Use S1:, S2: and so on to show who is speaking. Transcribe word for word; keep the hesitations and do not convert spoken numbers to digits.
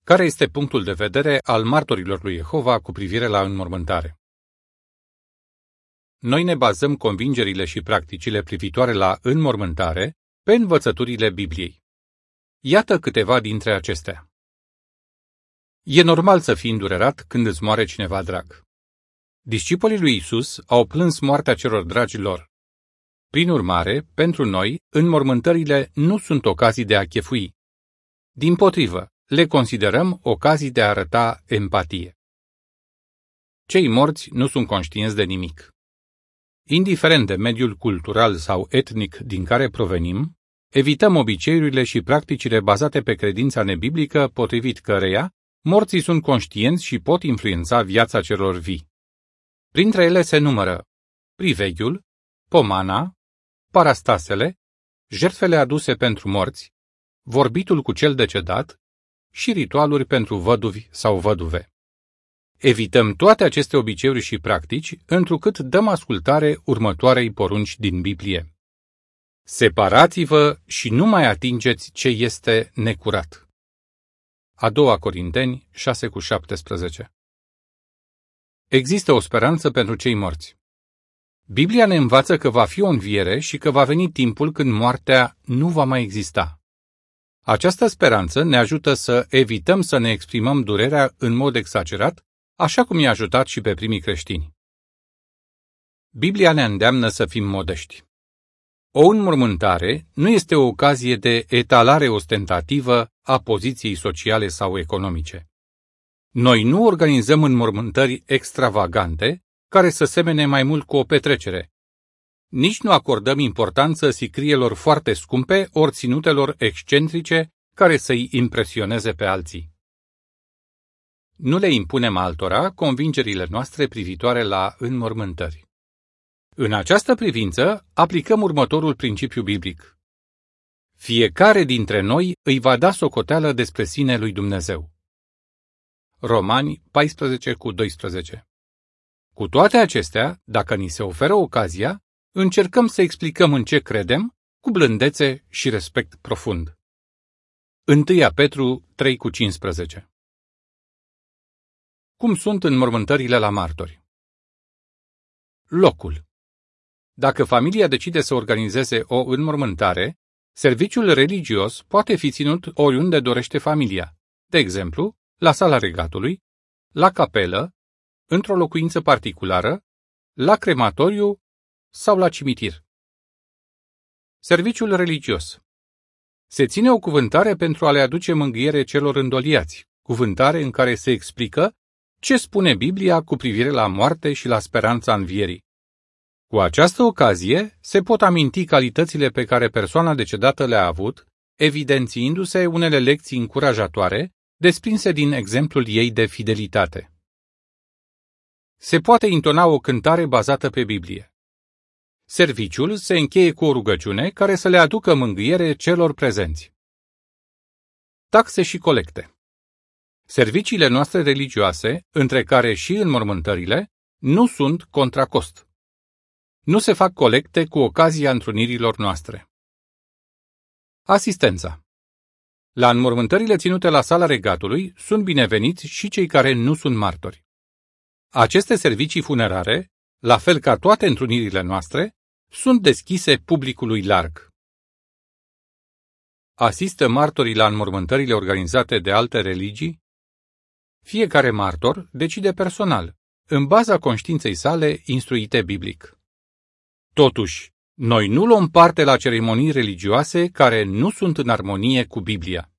S1: Care este punctul de vedere al martorilor lui Jehova cu privire la înmormântare? Noi ne bazăm convingerile și practicile privitoare la înmormântare pe învățăturile Bibliei. Iată câteva dintre acestea. E normal să fii îndurerat când îți moare cineva drag. Discipolii lui Isus au plâns moartea celor dragi lor. Prin urmare, pentru noi, înmormântările nu sunt ocazii de a chefui. Dimpotrivă, le considerăm ocazii de a arăta empatie. Cei morți nu sunt conștienți de nimic. Indiferent de mediul cultural sau etnic din care provenim, evităm obiceiurile și practicile bazate pe credința nebiblică, potrivit căreia morții sunt conștienți și pot influența viața celor vii. Printre ele se numără priveghiul, pomana, parastasele, jertfele aduse pentru morți, vorbitul cu cel decedat și ritualuri pentru văduvi sau văduve. Evităm toate aceste obiceiuri și practici, întrucât dăm ascultare următoarei porunci din Biblie. Separați-vă și nu mai atingeți ce este necurat. A doua Corinteni șase cu șaptesprezece. Există o speranță pentru cei morți. Biblia ne învață că va fi o înviere și că va veni timpul când moartea nu va mai exista. Această speranță ne ajută să evităm să ne exprimăm durerea în mod exagerat, așa cum i-a ajutat și pe primii creștini. Biblia ne îndeamnă să fim modești. O înmormântare nu este o ocazie de etalare ostentativă a poziției sociale sau economice. Noi nu organizăm înmormântări extravagante, care să semene mai mult cu o petrecere. Nici nu acordăm importanță sicrielor foarte scumpe ori ținutelor excentrice care să-i impresioneze pe alții. Nu le impunem altora convingerile noastre privitoare la înmormântări. În această privință, aplicăm următorul principiu biblic. Fiecare dintre noi îi va da socoteală despre sine lui Dumnezeu. Romani paisprezece cu doisprezece. Cu toate acestea, dacă ni se oferă ocazia, încercăm să explicăm în ce credem, cu blândețe și respect profund. unu Petru trei cu cincisprezece. Cum sunt înmormântările la martori? Locul. Dacă familia decide să organizeze o înmormântare, serviciul religios poate fi ținut oriunde dorește familia, de exemplu, la sala regatului, la capelă, într-o locuință particulară, la crematoriu sau la cimitir. Serviciul religios. Se ține o cuvântare pentru a le aduce mângâiere celor îndoliați, cuvântare în care se explică ce spune Biblia cu privire la moarte și la speranța învierii. Cu această ocazie se pot aminti calitățile pe care persoana decedată le-a avut, evidențiindu-se unele lecții încurajatoare, desprinse din exemplul ei de fidelitate. Se poate intona o cântare bazată pe Biblie. Serviciul se încheie cu o rugăciune care să le aducă mângâiere celor prezenți. Taxe și colecte. Serviciile noastre religioase, între care și înmormântările, nu sunt contra cost. Nu se fac colecte cu ocazia întrunirilor noastre. Asistența. La înmormântările ținute la sala regatului sunt bineveniți și cei care nu sunt martori. Aceste servicii funerare, la fel ca toate întrunirile noastre, sunt deschise publicului larg. Asistă martorii la înmormântările organizate de alte religii? Fiecare martor decide personal, în baza conștiinței sale instruite biblic. Totuși, noi nu luăm parte la ceremonii religioase care nu sunt în armonie cu Biblia.